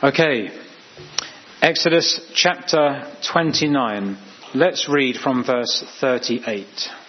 Okay, Exodus chapter 29. Let's read from verse 38.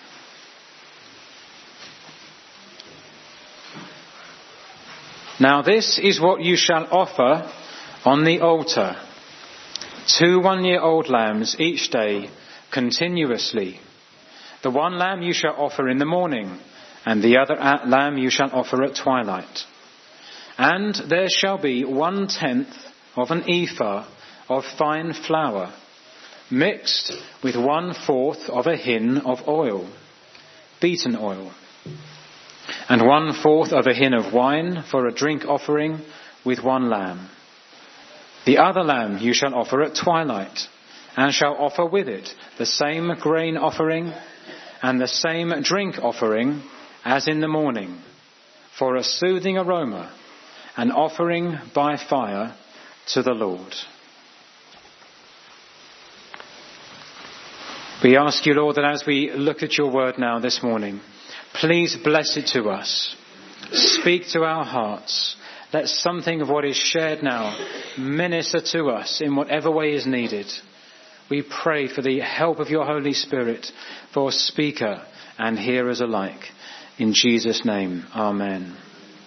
Now this is what you shall offer on the altar: 2 one-year-old lambs each day, continuously. The one lamb you shall offer in the morning, and the other lamb you shall offer at twilight. And there shall be 1/10 of an ephah of fine flour, mixed with 1/4 of a hin of oil, beaten oil, and 1/4 of a hin of wine for a drink offering with 1 lamb. The other lamb you shall offer at twilight, and shall offer with it the same grain offering and the same drink offering as in the morning, for a soothing aroma, an offering by fire to the Lord. We ask you, Lord, that as we look at your word now this morning, please bless it to us. Speak to our hearts. Let something of what is shared now minister to us in whatever way is needed. We pray for the help of your Holy Spirit for speaker and hearers alike. In Jesus' name, amen.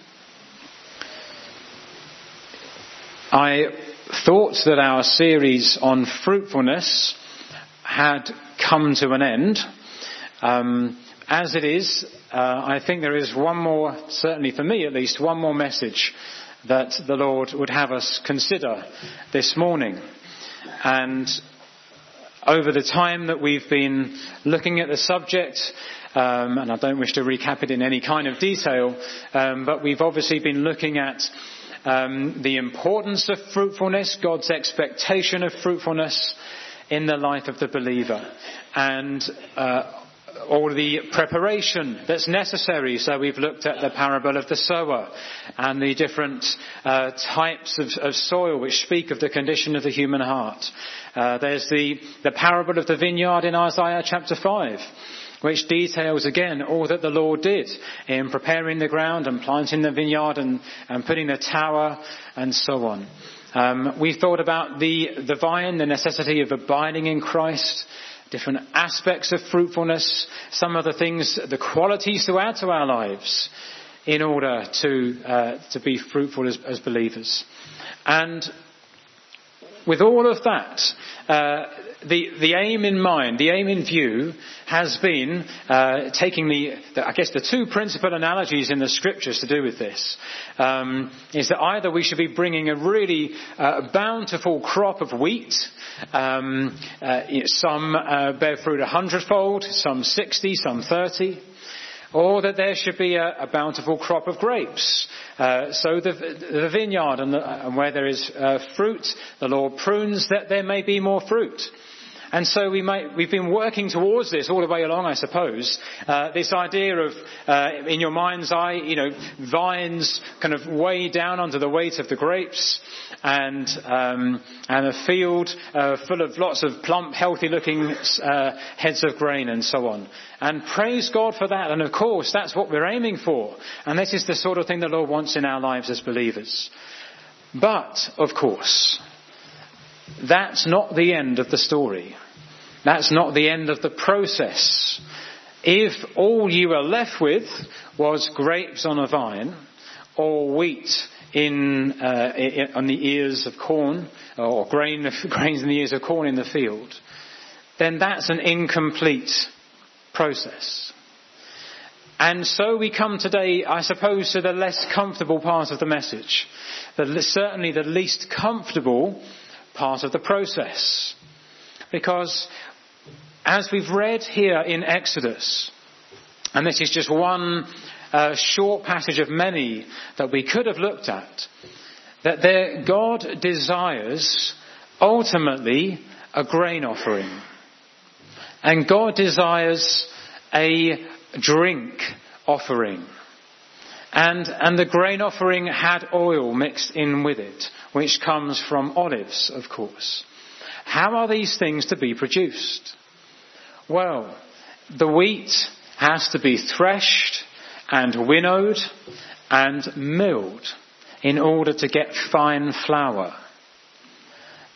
I thought that our series on fruitfulness had come to an end. As it is, I think there is one more, certainly for me at least, one more message that the Lord would have us consider this morning. And over the time that we've been looking at the subject, and I don't wish to recap it in any kind of detail, but we've obviously been looking at the importance of fruitfulness, God's expectation of fruitfulness in the life of the believer, and all the preparation that's necessary. So we've looked at the parable of the sower and the different types of soil which speak of the condition of the human heart. There's the parable of the vineyard in Isaiah chapter 5, which details again all that the Lord did in preparing the ground and planting the vineyard and putting the tower and so on. We thought about the vine, the necessity of abiding in Christ, different aspects of fruitfulness, some of the things, the qualities to add to our lives in order to be fruitful as believers. And with all of that, the aim in mind, the aim in view has been taking the 2 principal analogies in the scriptures to do with this, is that either we should be bringing a really bountiful crop of wheat, some bear fruit 100-fold, some 60, some 30, or that there should be a bountiful crop of grapes. So the vineyard and where there is fruit, the Lord prunes that there may be more fruit. And so we've been working towards this all the way along, I suppose. This idea of, in your mind's eye, vines kind of way down under the weight of the grapes, and a field full of lots of plump, healthy-looking heads of grain and so on. And praise God for that. And of course, that's what we're aiming for. And this is the sort of thing the Lord wants in our lives as believers. But, of course, that's not the end of the story. That's not the end of the process. If all you were left with was grapes on a vine or wheat on the ears of corn, or grains in the ears of corn in the field, then that's an incomplete process. And so we come today, I suppose, to the less comfortable part of the message. Certainly the least comfortable part of the process. Because as we've read here in Exodus, and this is just one short passage of many that we could have looked at, that God desires ultimately a grain offering. And God desires a drink offering. And the grain offering had oil mixed in with it, which comes from olives, of course. How are these things to be produced? Well, the wheat has to be threshed and winnowed and milled in order to get fine flour.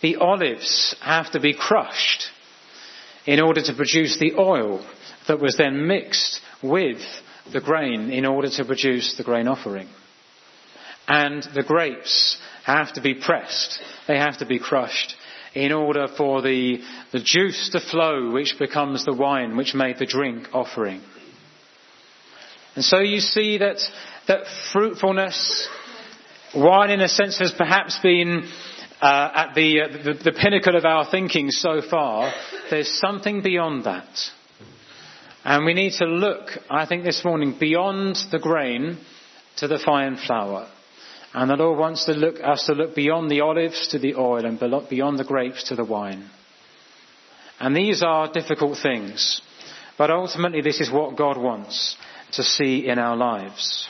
the olives have to be crushed in order to produce the oil that was then mixed with the grain in order to produce the grain offering. And the grapes have to be pressed. They have to be crushed in order for the juice to flow, which becomes the wine which made the drink offering. And so you see that fruitfulness, wine in a sense has perhaps been at the pinnacle of our thinking so far. There's something beyond that. And we need to look, I think this morning, beyond the grain to the fine flour. And the Lord wants us to look beyond the olives to the oil and beyond the grapes to the wine. And these are difficult things. But ultimately this is what God wants to see in our lives.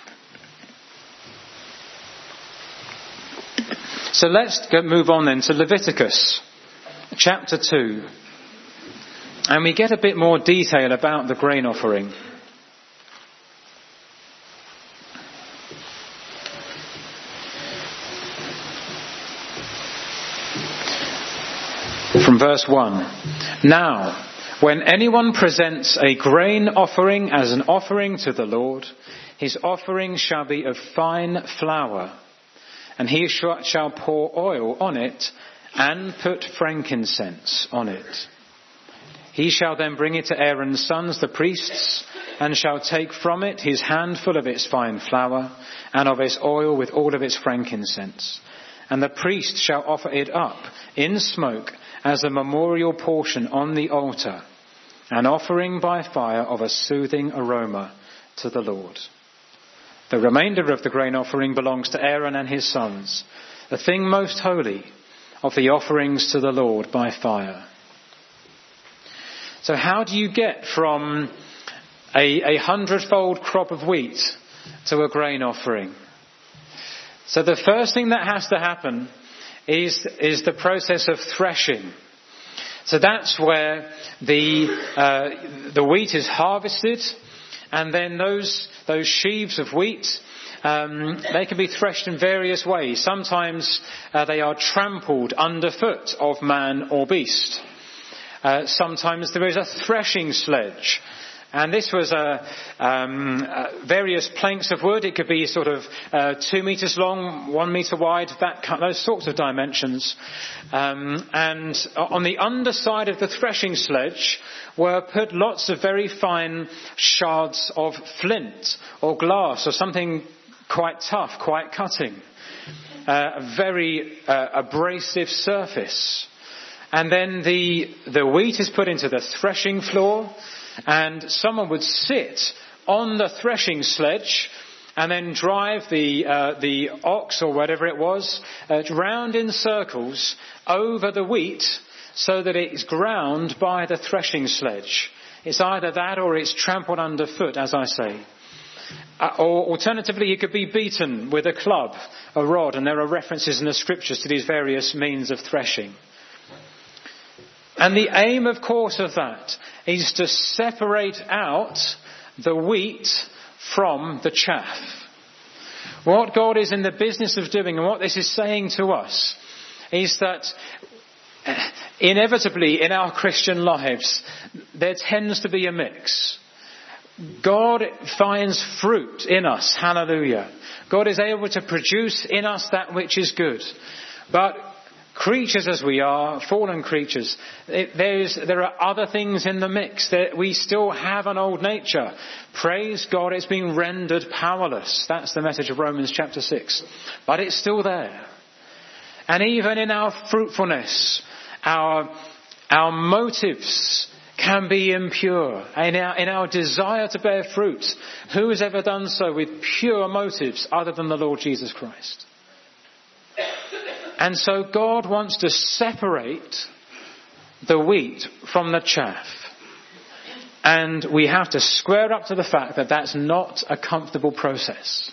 So let's move on then to Leviticus chapter 2. And we get a bit more detail about the grain offering. From verse 1. Now, when anyone presents a grain offering as an offering to the Lord, his offering shall be of fine flour, and he shall pour oil on it and put frankincense on it. He shall then bring it to Aaron's sons, the priests, and shall take from it his handful of its fine flour and of its oil with all of its frankincense. And the priest shall offer it up in smoke as a memorial portion on the altar, an offering by fire of a soothing aroma to the Lord. The remainder of the grain offering belongs to Aaron and his sons, the thing most holy of the offerings to the Lord by fire. So how do you get from a 100-fold crop of wheat to a grain offering? So the first thing that has to happen is the process of threshing. So that's where the wheat is harvested, and then those sheaves of wheat, they can be threshed in various ways. Sometimes they are trampled underfoot of man or beast. Sometimes there is a threshing sledge. And this was various planks of wood. It could be sort of 2 meters long, 1 meter wide, those sorts of dimensions. And on the underside of the threshing sledge were put lots of very fine shards of flint or glass or something quite tough, quite cutting. A very abrasive surface. And then the wheat is put into the threshing floor, and someone would sit on the threshing sledge and then drive the ox or whatever it was round in circles over the wheat so that it's ground by the threshing sledge. It's either that or it's trampled underfoot, as I say. Or alternatively, it could be beaten with a club, a rod, and there are references in the scriptures to these various means of threshing. And the aim, of course, of that is to separate out the wheat from the chaff. What God is in the business of doing, and what this is saying to us, is that inevitably in our Christian lives, there tends to be a mix. God finds fruit in us. Hallelujah. God is able to produce in us that which is good. But creatures as we are, fallen creatures, there are other things in the mix. We still have an old nature. Praise God, it's been rendered powerless. That's the message of Romans chapter 6. But it's still there. And even in our fruitfulness, our motives can be impure. In our desire to bear fruit, who has ever done so with pure motives other than the Lord Jesus Christ? And so God wants to separate the wheat from the chaff. And we have to square up to the fact that that's not a comfortable process.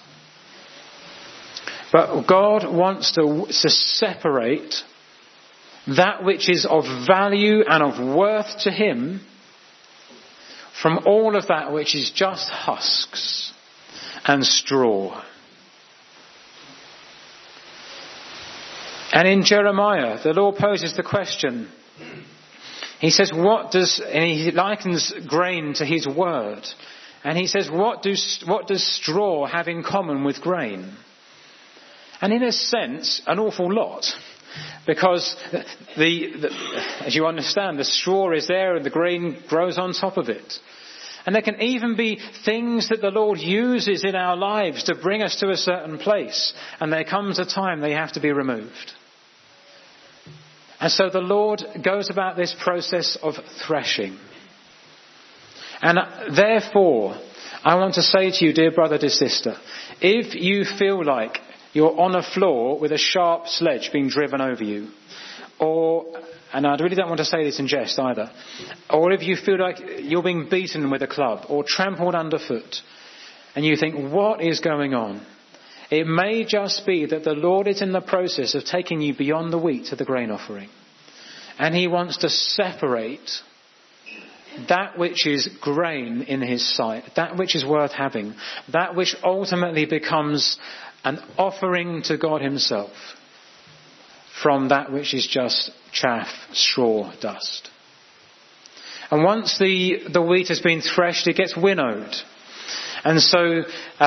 But God wants to separate that which is of value and of worth to Him from all of that which is just husks and straw. And in Jeremiah, the Lord poses the question. He says, and he likens grain to his word. And he says, what does straw have in common with grain? And in a sense, an awful lot. Because as you understand, the straw is there and the grain grows on top of it. And there can even be things that the Lord uses in our lives to bring us to a certain place. And there comes a time they have to be removed. And so the Lord goes about this process of threshing. And therefore, I want to say to you, dear brother, dear sister, if you feel like you're on a floor with a sharp sledge being driven over you, and I really don't want to say this in jest either, or if you feel like you're being beaten with a club or trampled underfoot, and you think, what is going on? It may just be that the Lord is in the process of taking you beyond the wheat to the grain offering. And he wants to separate that which is grain in his sight, that which is worth having, that which ultimately becomes an offering to God himself, from that which is just chaff, straw, dust. And once the wheat has been threshed, it gets winnowed. And so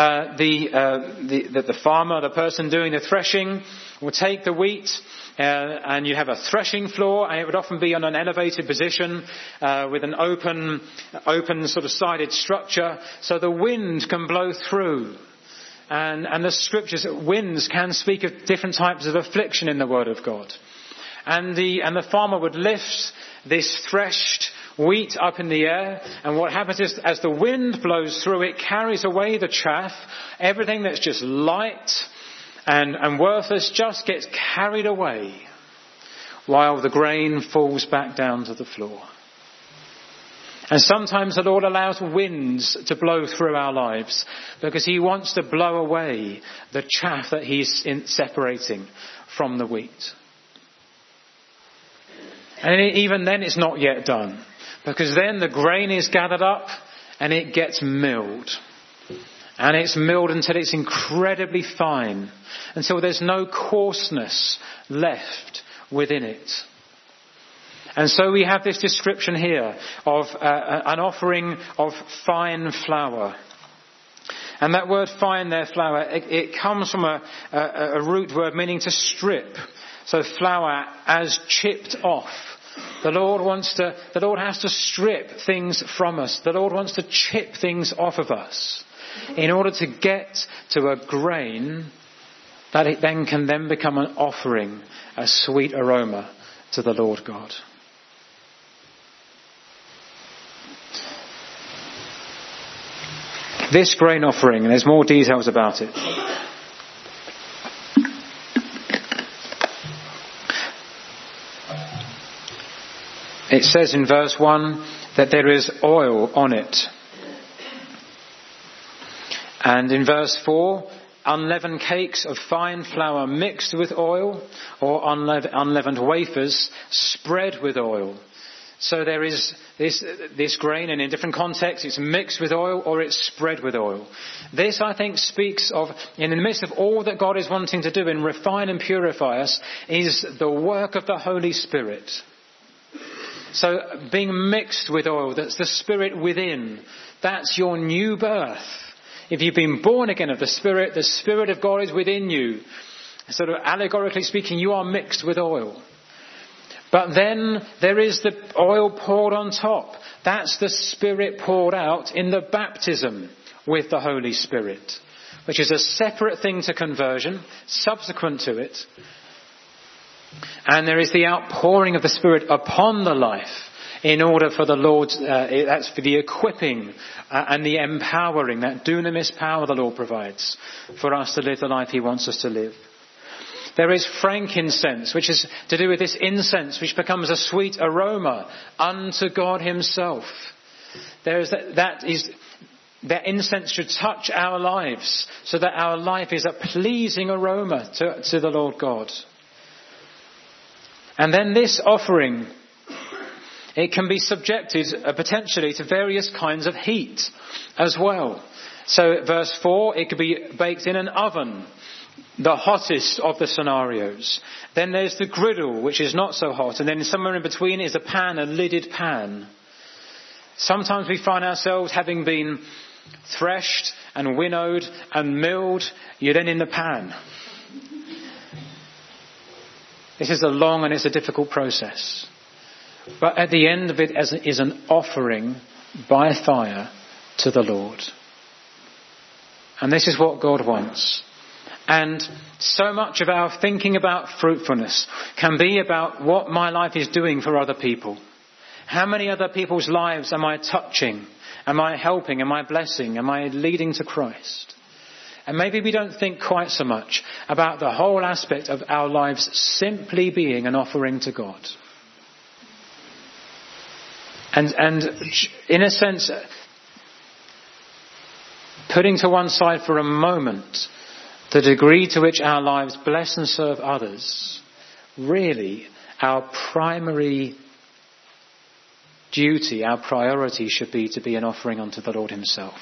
the farmer, the person doing the threshing, will take the wheat, and you have a threshing floor, and it would often be on an elevated position with an open sort of sided structure, so the wind can blow through. And the scriptures, winds can speak of different types of affliction in the Word of God. And the farmer would lift this threshed wheat up in the air, and what happens is, as the wind blows through, it carries away the chaff. Everything that's just light and worthless just gets carried away, while the grain falls back down to the floor. And sometimes the Lord allows winds to blow through our lives, because he wants to blow away the chaff that he's separating from the wheat. And even then it's not yet done, because then the grain is gathered up and it gets milled. And it's milled until it's incredibly fine, until there's no coarseness left within it. And so we have this description here of an offering of fine flour. And that word fine there, flour, it comes from a root word meaning to strip. So flour as chipped off. The Lord has to strip things from us. The Lord wants to chip things off of us in order to get to a grain that it then can become an offering, a sweet aroma to the Lord God. This grain offering, and there's more details about it. It says in verse 1 that there is oil on it. And in verse 4, unleavened cakes of fine flour mixed with oil, or unleavened wafers spread with oil. So there is this grain, and in different contexts it's mixed with oil or it's spread with oil. This, I think, speaks of, in the midst of all that God is wanting to do and refine and purify us, is the work of the Holy Spirit. So being mixed with oil, that's the Spirit within. That's your new birth. If you've been born again of the Spirit of God is within you. Sort of allegorically speaking, you are mixed with oil. But then there is the oil poured on top. That's the Spirit poured out in the baptism with the Holy Spirit, which is a separate thing to conversion, subsequent to it. And there is the outpouring of the Spirit upon the life in order for the Lord's, that's for the equipping and the empowering, that dunamis power the Lord provides for us to live the life he wants us to live. There is frankincense, which is to do with this incense, which becomes a sweet aroma unto God himself. That incense should touch our lives so that our life is a pleasing aroma to the Lord God. And then this offering, it can be subjected potentially to various kinds of heat as well. So verse 4, it could be baked in an oven. the hottest of the scenarios. Then there's the griddle, which is not so hot. And then somewhere in between is a pan, a lidded pan. Sometimes we find ourselves having been threshed and winnowed and milled. You're then in the pan. This is a long and it's a difficult process. But at the end of it is an offering by fire to the Lord. And this is what God wants. And so much of our thinking about fruitfulness can be about what my life is doing for other people. How many other people's lives am I touching? Am I helping? Am I blessing? Am I leading to Christ? And maybe we don't think quite so much about the whole aspect of our lives simply being an offering to God. And in a sense, putting to one side for a moment the degree to which our lives bless and serve others, really our primary duty, our priority should be to be an offering unto the Lord himself.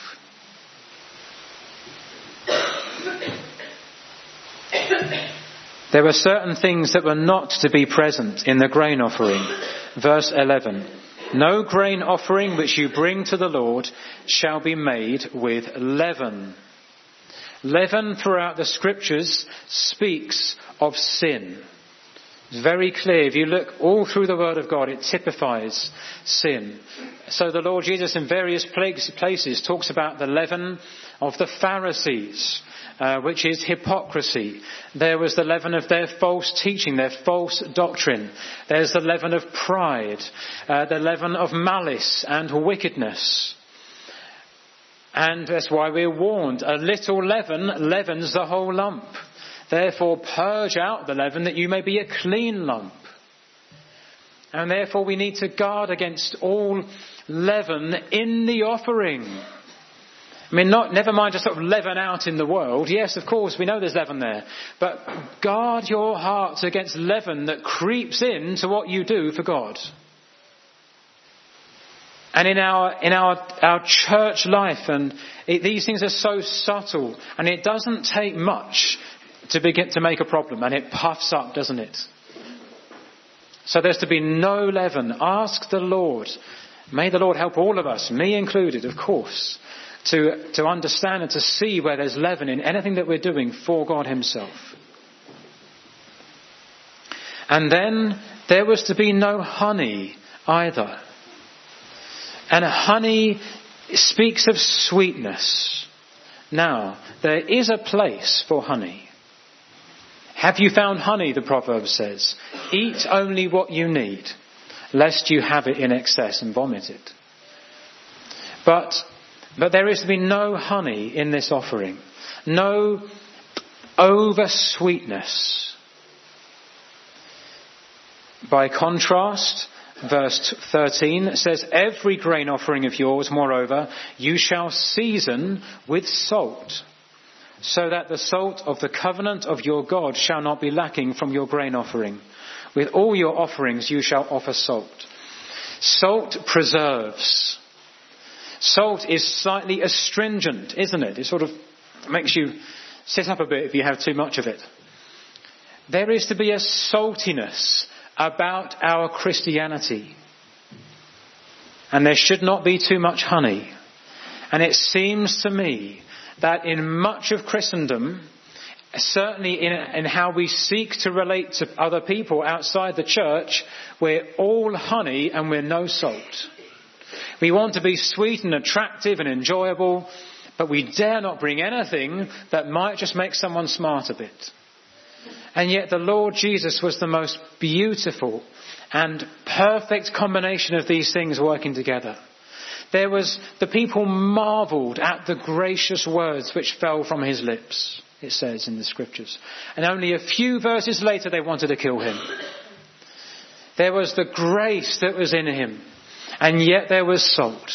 There were certain things that were not to be present in the grain offering. Verse 11. No grain offering which you bring to the Lord shall be made with leaven. Leaven throughout the scriptures speaks of sin. It's very clear. If you look all through the Word of God, it typifies sin. So the Lord Jesus in various places talks about the leaven of the Pharisees, which is hypocrisy. There was the leaven of their false teaching, their false doctrine. There's the leaven of pride, the leaven of malice and wickedness. And that's why we're warned, a little leaven leavens the whole lump. Therefore purge out the leaven that you may be a clean lump. And therefore we need to guard against all leaven in the offering. I mean, never mind just sort of leaven out in the world. Yes, of course, we know there's leaven there. But guard your hearts against leaven that creeps into what you do for God. And in our church life, and these things are so subtle, and it doesn't take much to begin to make a problem, and it puffs up, doesn't it? So there's to be no leaven. Ask the Lord. May the Lord help all of us, me included, of course, to understand and to see where there's leaven in anything that we're doing for God himself. And then there was to be no honey either. And honey speaks of sweetness. Now, there is a place for honey. Have you found honey, the proverb says? Eat only what you need, lest you have it in excess and vomit it. But there is to be no honey in this offering. No over sweetness. By contrast, verse 13 says, every grain offering of yours, moreover, you shall season with salt, so that the salt of the covenant of your God shall not be lacking from your grain offering. With all your offerings you shall offer salt. Salt preserves. Salt is slightly astringent, isn't it? It sort of makes you sit up a bit if you have too much of it. There is to be a saltiness about our Christianity. And there should not be too much honey. And it seems to me that in much of Christendom, certainly in how we seek to relate to other people outside the church, we're all honey and we're no salt. We want to be sweet and attractive and enjoyable, but we dare not bring anything that might just make someone smart a bit. And yet the Lord Jesus was the most beautiful and perfect combination of these things working together. The people marvelled at the gracious words which fell from his lips, it says in the scriptures. And only a few verses later they wanted to kill him. There was the grace that was in him, and yet there was salt.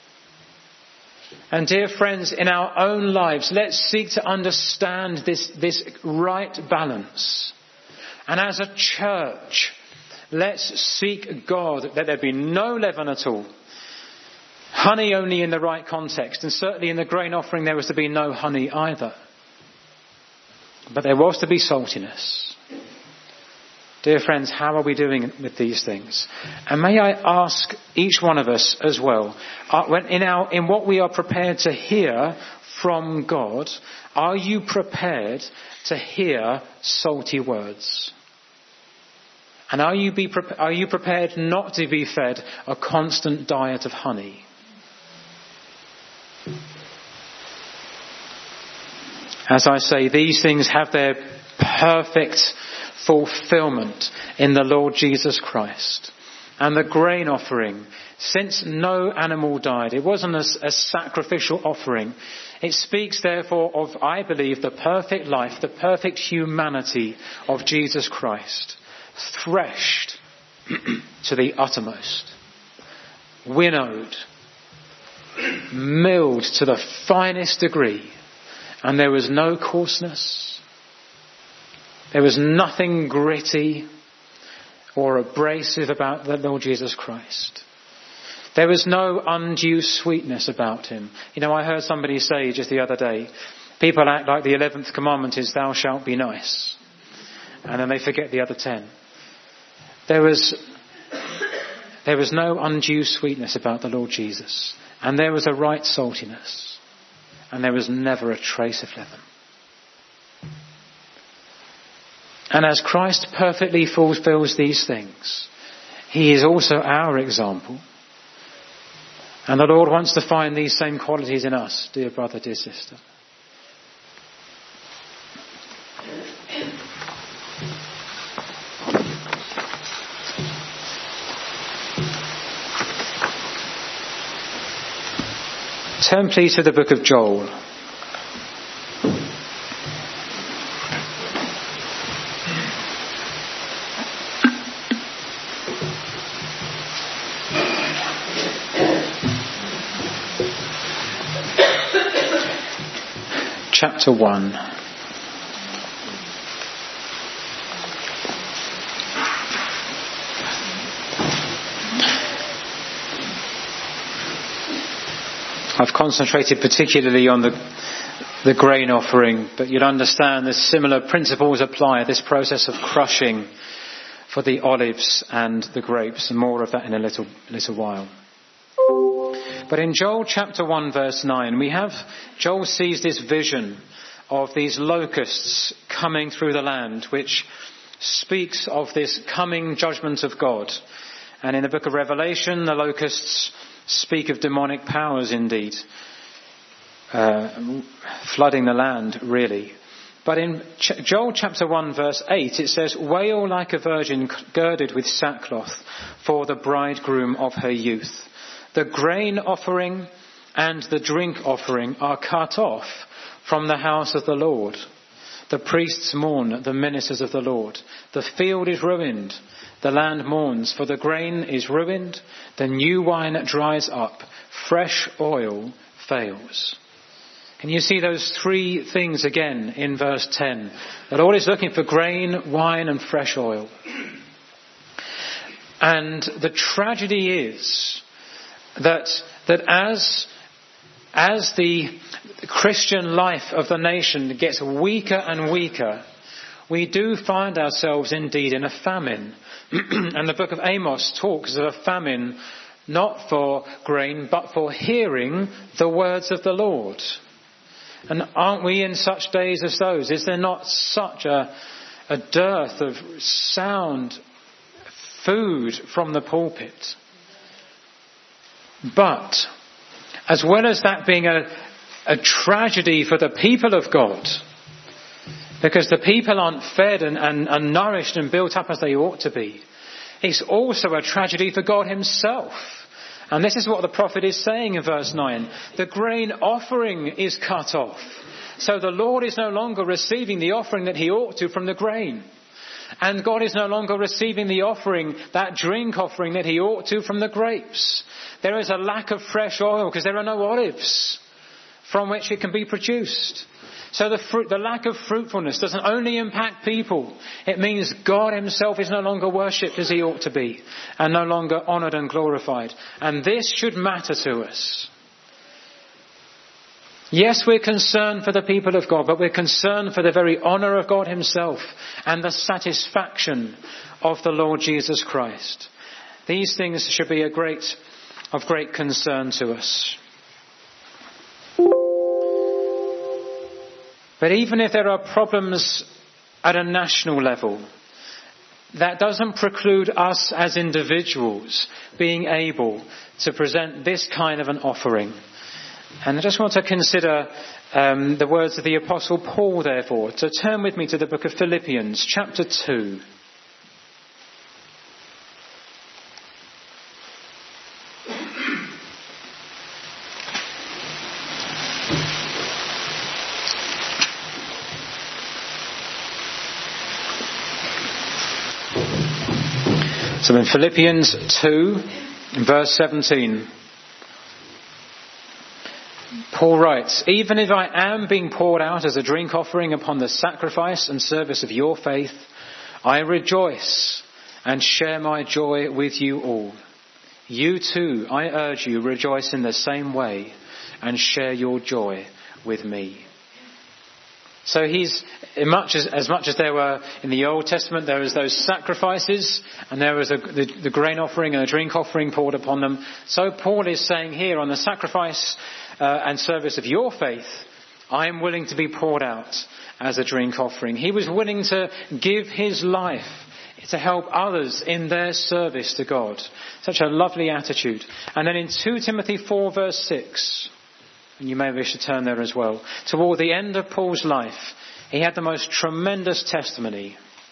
And dear friends, in our own lives, let's seek to understand this right balance. And as a church, let's seek God that there be no leaven at all. Honey only in the right context, and certainly in the grain offering there was to be no honey either. but there was to be saltiness. Dear friends, how are we doing with these things? And may I ask each one of us as well, in what we are prepared to hear from God, are you prepared to hear salty words? And are you prepared not to be fed a constant diet of honey? As I say, these things have their perfect fulfillment in the Lord Jesus Christ. And the grain offering, since no animal died, it wasn't a sacrificial offering. It speaks therefore of, I believe, the perfect life, the perfect humanity of Jesus Christ, threshed to the uttermost, winnowed, milled to the finest degree, and there was no coarseness. There was nothing gritty or abrasive about the Lord Jesus Christ. There was no undue sweetness about him. You know, I heard somebody say just the other day, people act like the 11th commandment is thou shalt be nice. And then they forget the other 10. There was no undue sweetness about the Lord Jesus. And there was a right saltiness. And there was never a trace of leaven. And as Christ perfectly fulfills these things, he is also our example. And the Lord wants to find these same qualities in us, dear brother, dear sister. Turn please to the book of Joel. Chapter 1. I've concentrated particularly on the grain offering, but you'll understand that similar principles apply, this process of crushing for the olives and the grapes, and more of that in a little while. But in Joel chapter 1 verse 9, Joel sees this vision of these locusts coming through the land, which speaks of this coming judgment of God. And in the book of Revelation, the locusts speak of demonic powers indeed, flooding the land really. But in Joel chapter 1 verse 8 it says, "Wail like a virgin girded with sackcloth for the bridegroom of her youth. The grain offering and the drink offering are cut off from the house of the Lord. The priests mourn, the ministers of the Lord. The field is ruined. The land mourns, for the grain is ruined. The new wine dries up. Fresh oil fails." Can you see those three things again in verse 10? The Lord is looking for grain, wine and fresh oil. And the tragedy is that as the Christian life of the nation gets weaker and weaker, we do find ourselves indeed in a famine. And the book of Amos talks of a famine not for grain but for hearing the words of the Lord. And aren't we in such days as those? Is there not such a dearth of sound food from the pulpit? But as well as that being a tragedy for the people of God, because the people aren't fed and nourished and built up as they ought to be, it's also a tragedy for God himself. And this is what the prophet is saying in verse 9. The grain offering is cut off. So the Lord is no longer receiving the offering that he ought to from the grain. And God is no longer receiving the offering, that drink offering that he ought to from the grapes. There is a lack of fresh oil because there are no olives from which it can be produced. So the lack of fruitfulness doesn't only impact people. It means God himself is no longer worshipped as he ought to be and no longer honoured and glorified. And this should matter to us. Yes, we're concerned for the people of God, but we're concerned for the very honour of God himself and the satisfaction of the Lord Jesus Christ. These things should be of great concern to us. But even if there are problems at a national level, that doesn't preclude us as individuals being able to present this kind of an offering. And I just want to consider the words of the Apostle Paul, therefore. So turn with me to the book of Philippians, chapter 2. So in Philippians 2, verse 17, Paul writes, "Even if I am being poured out as a drink offering upon the sacrifice and service of your faith, I rejoice and share my joy with you all. You too, I urge you, rejoice in the same way and share your joy with me." So he's, as much as there were in the Old Testament, there was those sacrifices and there was the grain offering and a drink offering poured upon them. So Paul is saying here, on the sacrifice and service of your faith, I am willing to be poured out as a drink offering. He was willing to give his life to help others in their service to God. Such a lovely attitude. And then in 2 Timothy 4 verse 6, and you may wish to turn there as well, toward the end of Paul's life, he had the most tremendous testimony.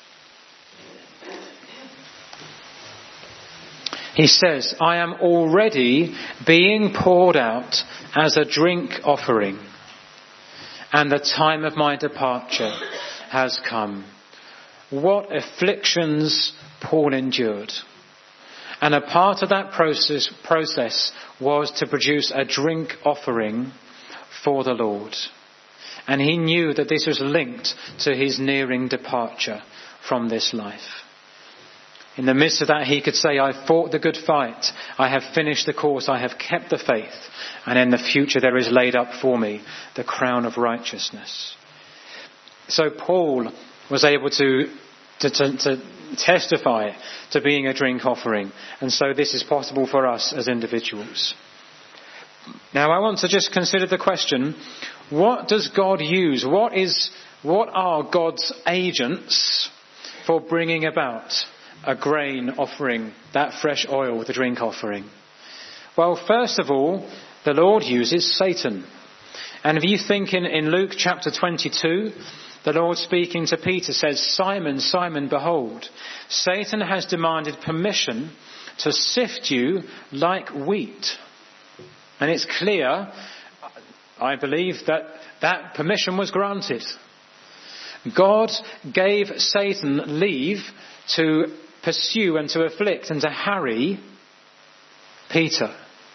He says, "I am already being poured out as a drink offering, and the time of my departure has come." What afflictions Paul endured. And a part of that process was to produce a drink offering for the Lord. And he knew that this was linked to his nearing departure from this life. In the midst of that, he could say, "I fought the good fight. I have finished the course. I have kept the faith. And in the future there is laid up for me the crown of righteousness." So Paul was able to testify to being a drink offering. And so this is possible for us as individuals. Now I want to just consider the question, what does God use? What are God's agents for bringing about a grain offering, that fresh oil, the drink offering? Well, first of all, the Lord uses Satan. And if you think in Luke chapter 22, the Lord speaking to Peter says, "Simon, Simon, behold, Satan has demanded permission to sift you like wheat." And it's clear, I believe, that permission was granted. God gave Satan leave to pursue and to afflict and to harry Peter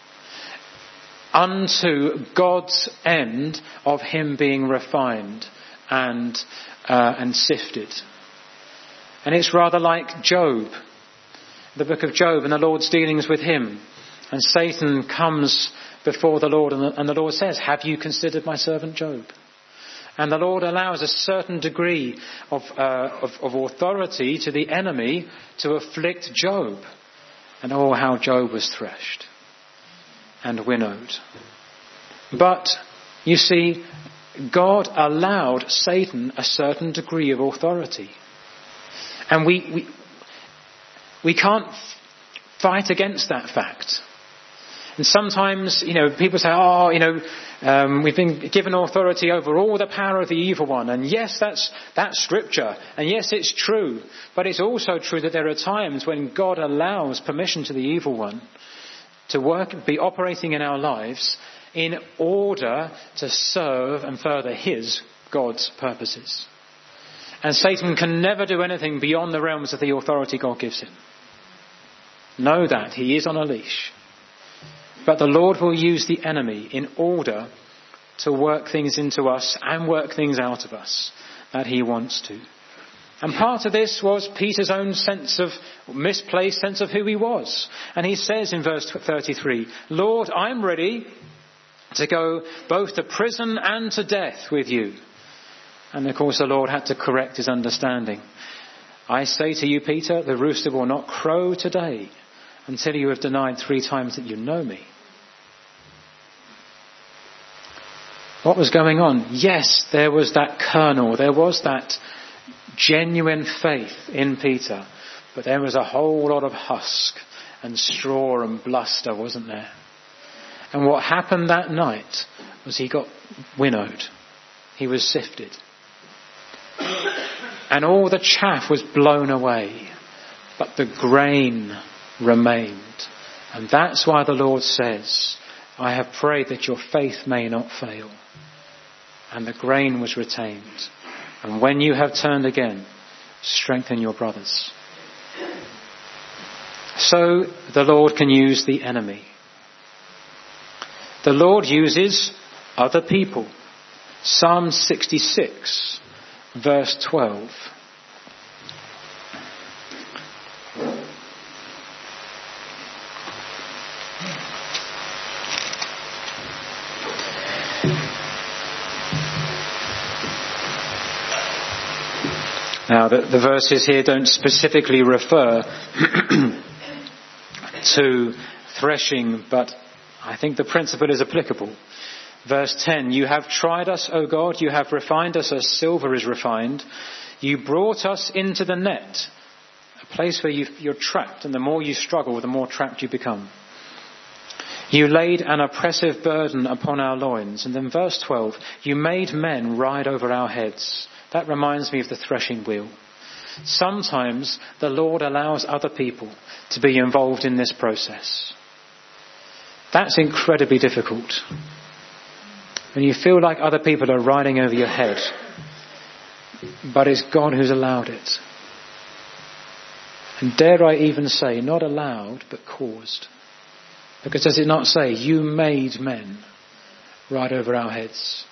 unto God's end of him being refined and sifted. And it's rather like Job, the book of Job and the Lord's dealings with him. And Satan comes before the Lord and the Lord says, "Have you considered my servant Job?" And the Lord allows a certain degree of authority to the enemy to afflict Job. And oh, how Job was threshed and winnowed. But you see, God allowed Satan a certain degree of authority. And we can't fight against that fact. And sometimes, people say, we've been given authority over all the power of the evil one. And yes, that's scripture. And yes, it's true. But it's also true that there are times when God allows permission to the evil one to be operating in our lives in order to serve and further God's purposes. And Satan can never do anything beyond the realms of the authority God gives him. Know that he is on a leash. But the Lord will use the enemy in order to work things into us and work things out of us that he wants to. And part of this was Peter's own misplaced sense of who he was. And he says in verse 33, "Lord, I'm ready to go both to prison and to death with you. And of course the Lord had to correct his understanding. I say to you, Peter, the rooster will not crow today until you have denied 3 times that you know me. What was going on? Yes, there was that kernel, there was that genuine faith in Peter, but there was a whole lot of husk and straw and bluster, wasn't there? And what happened that night was he got winnowed. He was sifted. And all the chaff was blown away, but the grain remained. And that's why the Lord says, I have prayed that your faith may not fail. And the grain was retained. And when you have turned again, strengthen your brothers. So the Lord can use the enemy. The Lord uses other people. Psalm 66, verse 12. Now, the verses here don't specifically refer to threshing, but I think the principle is applicable. Verse 10, you have tried us, O God, you have refined us as silver is refined. You brought us into the net, a place where you're trapped, and the more you struggle, the more trapped you become. You laid an oppressive burden upon our loins. And then verse 12, you made men ride over our heads. That reminds me of the threshing wheel. Sometimes the Lord allows other people to be involved in this process. That's incredibly difficult. When you feel like other people are riding over your head, but it's God who's allowed it. And dare I even say, not allowed, but caused. Because does it not say, you made men ride over our heads?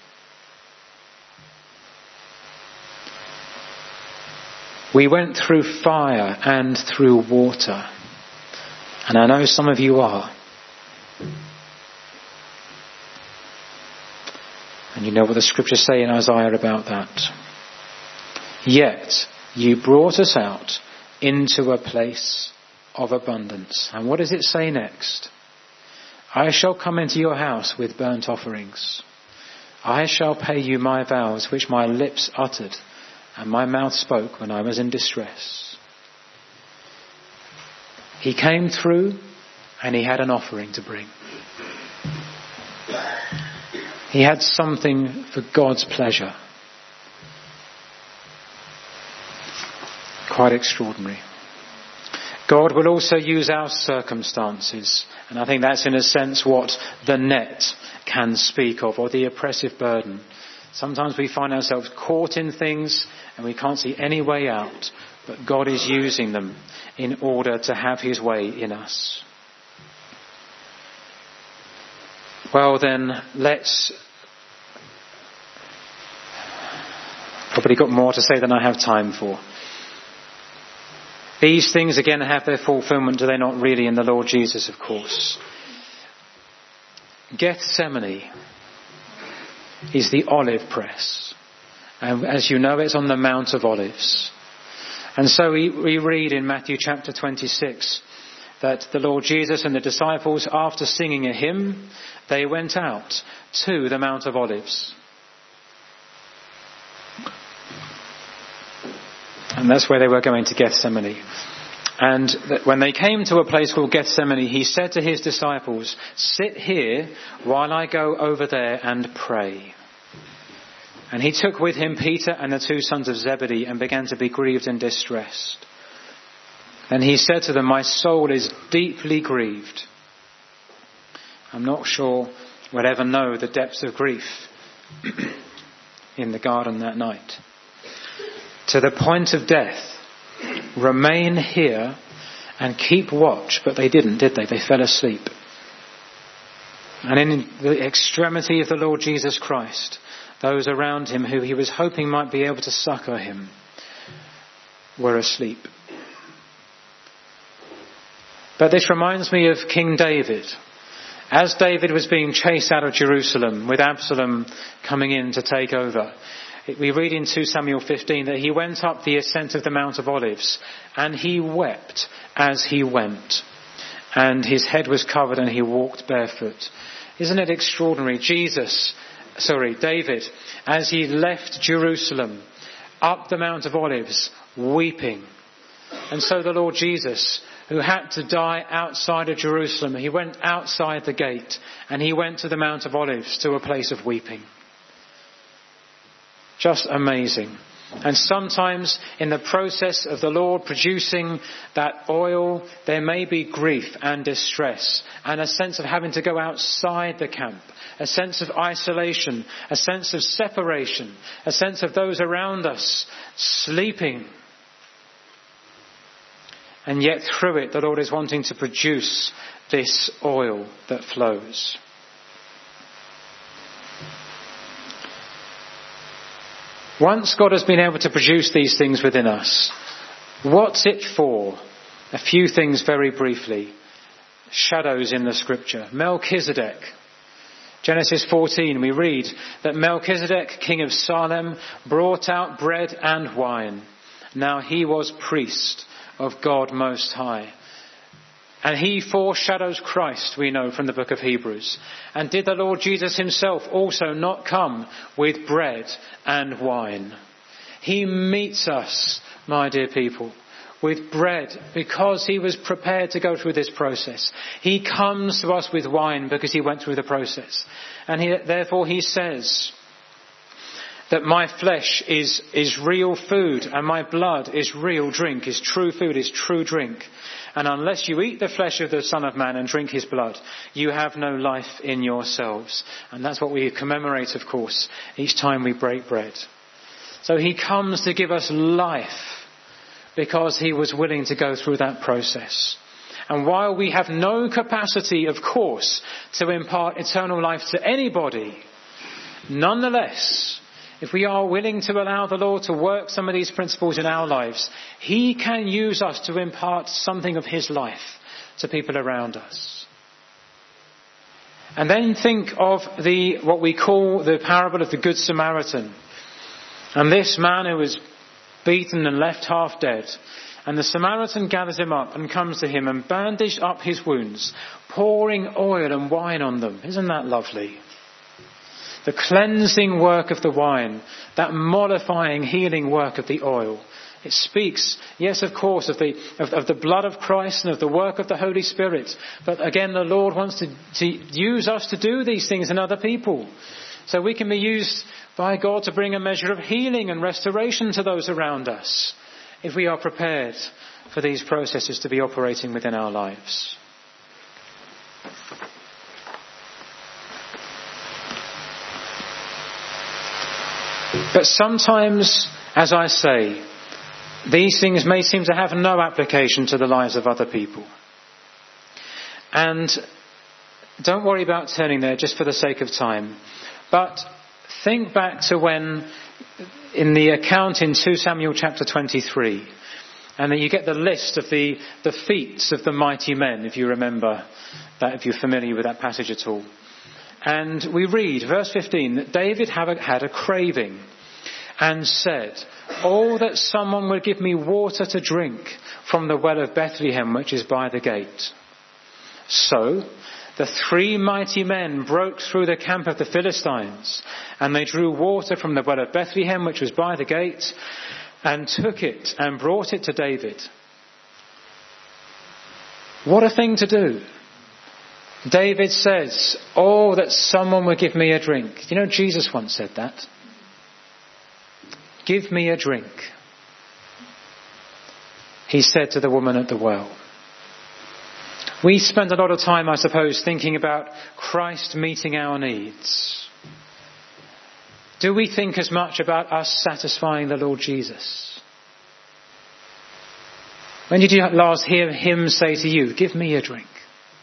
We went through fire and through water. And I know some of you are. And you know what the scriptures say in Isaiah about that. Yet you brought us out into a place of abundance. And what does it say next? I shall come into your house with burnt offerings. I shall pay you my vows which my lips uttered and my mouth spoke when I was in distress. He came through and he had an offering to bring. He had something for God's pleasure. Quite extraordinary. God will also use our circumstances. And I think that's in a sense what the net can speak of, or the oppressive burden. Sometimes we find ourselves caught in things and we can't see any way out. But God is using them in order to have his way in us. Well then, let's... Probably got more to say than I have time for. These things again have their fulfillment, do they not really, in the Lord Jesus, of course. Gethsemane is the olive press. And as you know, it's on the Mount of Olives. And so we read in Matthew chapter 26 that the Lord Jesus and the disciples, after singing a hymn, they went out to the Mount of Olives. And that's where they were going, to Gethsemane. And when they came to a place called Gethsemane, he said to his disciples, sit here while I go over there and pray. And he took with him Peter and the 2 sons of Zebedee and began to be grieved and distressed. And he said to them, my soul is deeply grieved. I'm not sure we'll ever know the depths of grief in the garden that night. To the point of death. Remain here and keep watch. But they didn't, did they? They fell asleep. And in the extremity of the Lord Jesus Christ, those around him who he was hoping might be able to succour him were asleep. But this reminds me of King David As David was being chased out of Jerusalem with Absalom coming in to take over, we read in 2 Samuel 15 that he went up the ascent of the Mount of Olives and he wept as he went, and his head was covered and he walked barefoot. Isn't it extraordinary? David, as he left Jerusalem up the Mount of Olives, weeping. And so the Lord Jesus, who had to die outside of Jerusalem, he went outside the gate and he went to the Mount of Olives, to a place of weeping. Just amazing. And sometimes in the process of the Lord producing that oil, there may be grief and distress and a sense of having to go outside the camp, a sense of isolation, a sense of separation, a sense of those around us sleeping. And yet through it, the Lord is wanting to produce this oil that flows. Once God has been able to produce these things within us, what's it for? A few things very briefly. Shadows in the scripture. Melchizedek. Genesis 14, we read that Melchizedek, king of Salem, brought out bread and wine. Now he was priest of God Most High. And he foreshadows Christ, we know from the book of Hebrews. And did the Lord Jesus himself also not come with bread and wine? He meets us, my dear people, with bread because he was prepared to go through this process. He comes to us with wine because he went through the process. And therefore he says that my flesh is real food and my blood is real drink, is true food, is true drink. And unless you eat the flesh of the Son of Man and drink his blood, you have no life in yourselves. And that's what we commemorate, of course, each time we break bread. So he comes to give us life because he was willing to go through that process. And while we have no capacity, of course, to impart eternal life to anybody, nonetheless, if we are willing to allow the Lord to work some of these principles in our lives, he can use us to impart something of his life to people around us. And then think of what we call the parable of the Good Samaritan. And this man who was beaten and left half dead. And the Samaritan gathers him up and comes to him and bandaged up his wounds, pouring oil and wine on them. Isn't that lovely? The cleansing work of the wine, that mollifying, healing work of the oil. It speaks, yes, of course, of the blood of Christ and of the work of the Holy Spirit. But again, the Lord wants to use us to do these things in other people. So we can be used by God to bring a measure of healing and restoration to those around us, if we are prepared for these processes to be operating within our lives. But sometimes, as I say, these things may seem to have no application to the lives of other people. And don't worry about turning there just for the sake of time. But think back to when, in the account in 2 Samuel chapter 23, and then you get the list of the feats of the mighty men, if you remember that, if you're familiar with that passage at all. And we read, verse 15, that David had a craving and said, "Oh, that someone would give me water to drink from the well of Bethlehem, which is by the gate." So the 3 mighty men broke through the camp of the Philistines, and they drew water from the well of Bethlehem, which was by the gate, and took it and brought it to David. What a thing to do. David says, "Oh, that someone would give me a drink." You know, Jesus once said that. "Give me a drink," he said to the woman at the well. We spend a lot of time, I suppose, thinking about Christ meeting our needs. Do we think as much about us satisfying the Lord Jesus? When did you last hear him say to you, "Give me a drink"?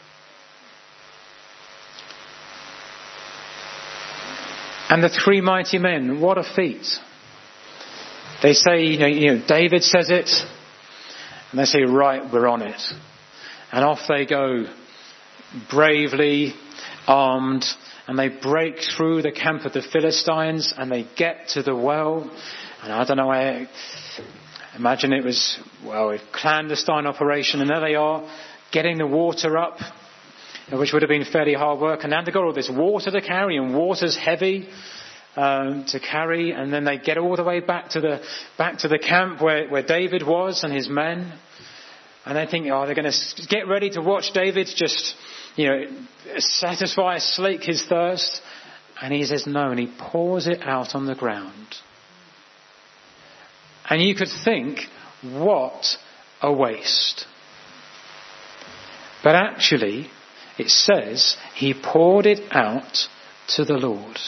And the 3 mighty men, what a feat. They say, you know, David says it, and they say, "Right, we're on it." And off they go, bravely, armed, and they break through the camp of the Philistines and they get to the well. And I don't know, I imagine it was, a clandestine operation, and there they are getting the water up, which would have been fairly hard work. And now they've got all this water to carry, and water's heavy to carry, and then they get all the way back to the camp where David was and his men. And they think, they're going to get ready to watch David just, slake his thirst. And he says no, and he pours it out on the ground. And you could think, what a waste. But actually, it says he poured it out to the Lord.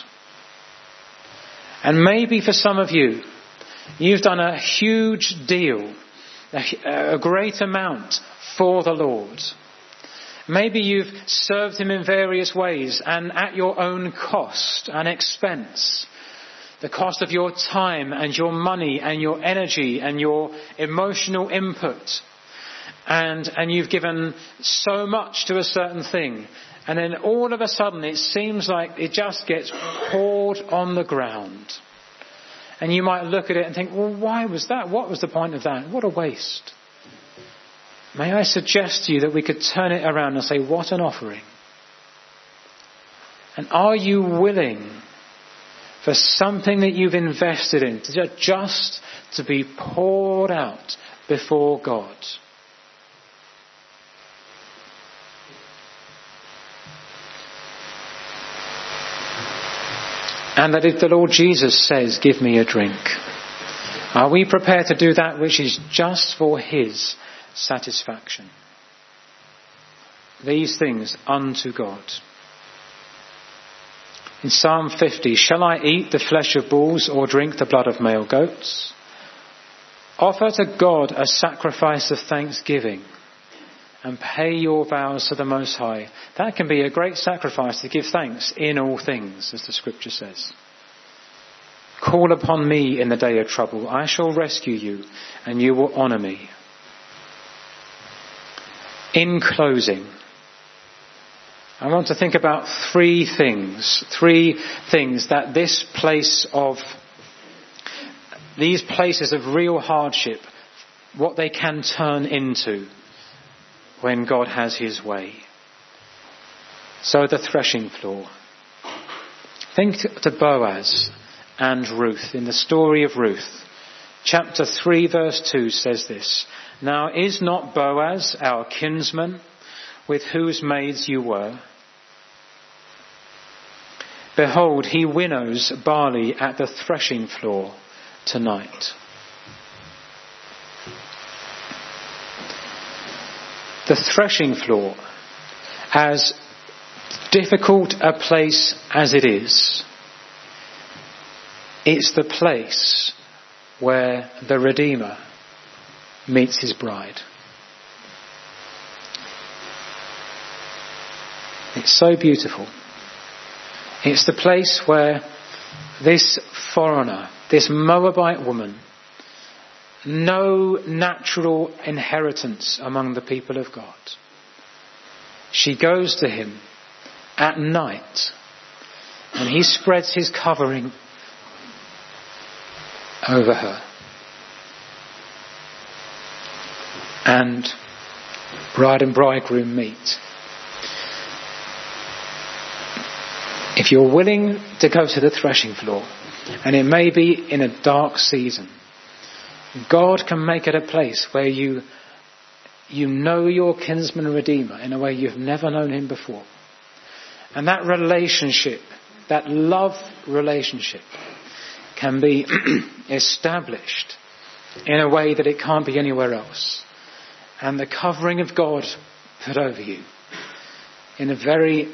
And maybe for some of you, you've done a huge deal, a great amount for the Lord. Maybe you've served him in various ways and at your own cost and expense. The cost of your time and your money and your energy and your emotional input. And you've given so much to a certain thing. And then all of a sudden it seems like it just gets poured on the ground. And you might look at it and think, well, why was that? What was the point of that? What a waste. May I suggest to you that we could turn it around and say, what an offering. And are you willing for something that you've invested in just to be poured out before God? And that if the Lord Jesus says, give me a drink, are we prepared to do that which is just for his satisfaction? These things unto God. In Psalm 50, shall I eat the flesh of bulls or drink the blood of male goats? Offer to God a sacrifice of thanksgiving and pay your vows to the Most High. That can be a great sacrifice, to give thanks in all things, as the scripture says. Call upon me in the day of trouble. I shall rescue you and you will honour me. In closing, I want to think about three things that these places of real hardship, what they can turn into when God has his way. So the threshing floor. Think to Boaz and Ruth. In the story of Ruth, chapter 3 verse 2 says this, now is not Boaz our kinsman, with whose maids you were? Behold, he winnows barley at the threshing floor tonight. The threshing floor, as difficult a place as it is, it's the place where the Redeemer meets his bride. It's so beautiful. It's the place where this foreigner, this Moabite woman, no natural inheritance among the people of God. She goes to him at night and he spreads his covering over her. And bride and bridegroom meet. If you're willing to go to the threshing floor, and it may be in a dark season, God can make it a place where you know your kinsman redeemer in a way you've never known him before. And that relationship, that love relationship, can be established in a way that it can't be anywhere else. And the covering of God put over you in a very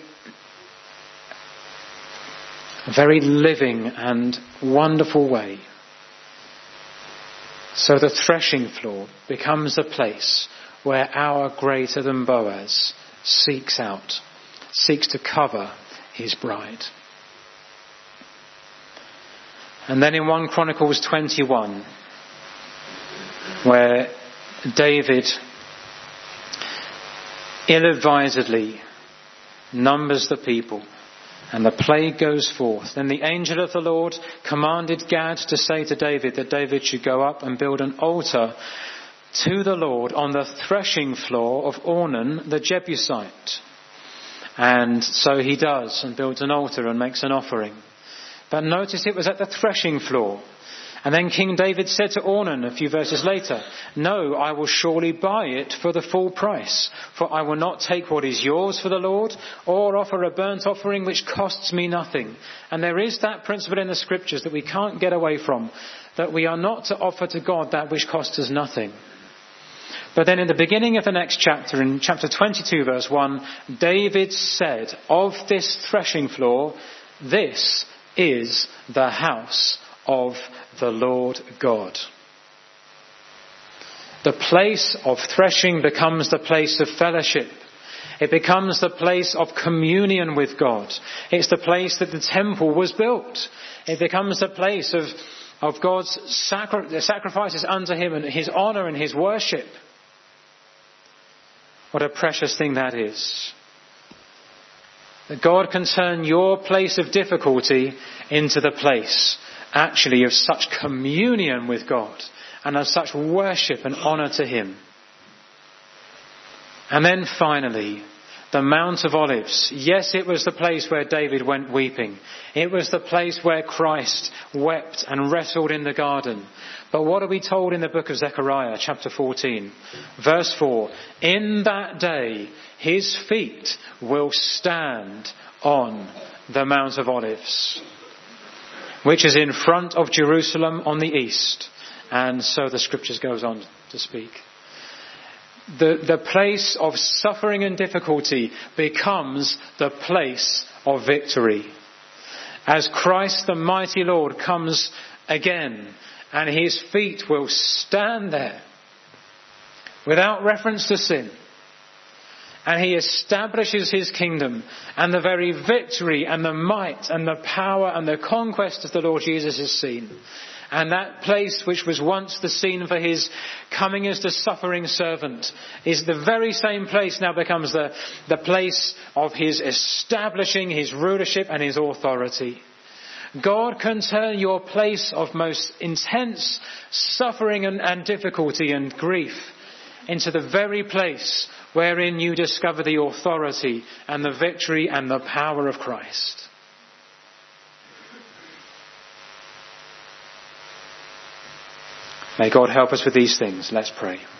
living and wonderful way. So the threshing floor becomes a place where our greater than Boaz seeks to cover his bride. And then in 1 Chronicles 21, where David ill-advisedly numbers the people, and the plague goes forth. Then the angel of the Lord commanded Gad to say to David that David should go up and build an altar to the Lord on the threshing floor of Ornan the Jebusite. And so he does, and builds an altar and makes an offering. But notice it was at the threshing floor. And then King David said to Ornan a few verses later, "No, I will surely buy it for the full price, for I will not take what is yours for the Lord, or offer a burnt offering which costs me nothing." And there is that principle in the scriptures that we can't get away from, that we are not to offer to God that which costs us nothing. But then in the beginning of the next chapter, in chapter 22 verse 1, David said of this threshing floor, "This is the house of the Lord God." The place of threshing becomes the place of fellowship. It becomes the place of communion with God. It's the place that the temple was built. It becomes the place of God's sacrifices unto him and his honour and his worship. What a precious thing that is. That God can turn your place of difficulty into the place actually of such communion with God and of such worship and honour to him. And then finally, the Mount of Olives. Yes, it was the place where David went weeping. It was the place where Christ wept and wrestled in the garden. But what are we told in the book of Zechariah, chapter 14, verse 4? "In that day, his feet will stand on the Mount of Olives, which is in front of Jerusalem on the east." And so the scriptures goes on to speak. The place of suffering and difficulty becomes the place of victory. As Christ the mighty Lord comes again, and his feet will stand there without reference to sin. And he establishes his kingdom, and the very victory and the might and the power and the conquest of the Lord Jesus is seen. And that place which was once the scene for his coming as the suffering servant is the very same place now becomes the place of his establishing his rulership and his authority. God can turn your place of most intense suffering and difficulty and grief into the very place wherein you discover the authority and the victory and the power of Christ. May God help us with these things. Let's pray.